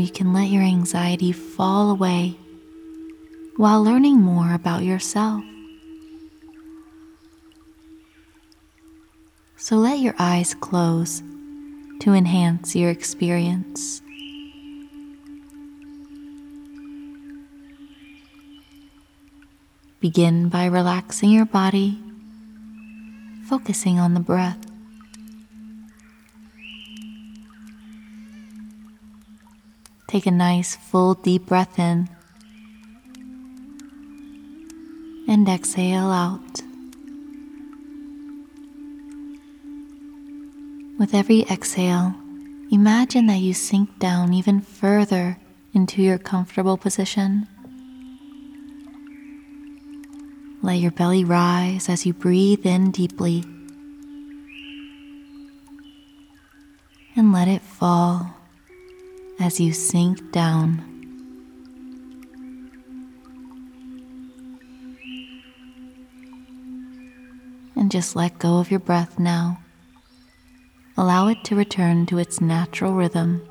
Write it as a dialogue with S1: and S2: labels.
S1: can let your anxiety fall away while learning more about yourself. So let your eyes close to enhance your experience. Begin by relaxing your body, focusing on the breath. Take a nice full deep breath in and exhale out. With every exhale, imagine that you sink down even further into your comfortable position. Let your belly rise as you breathe in deeply, and let it fall as you sink down. And just let go of your breath now. Allow it to return to its natural rhythm.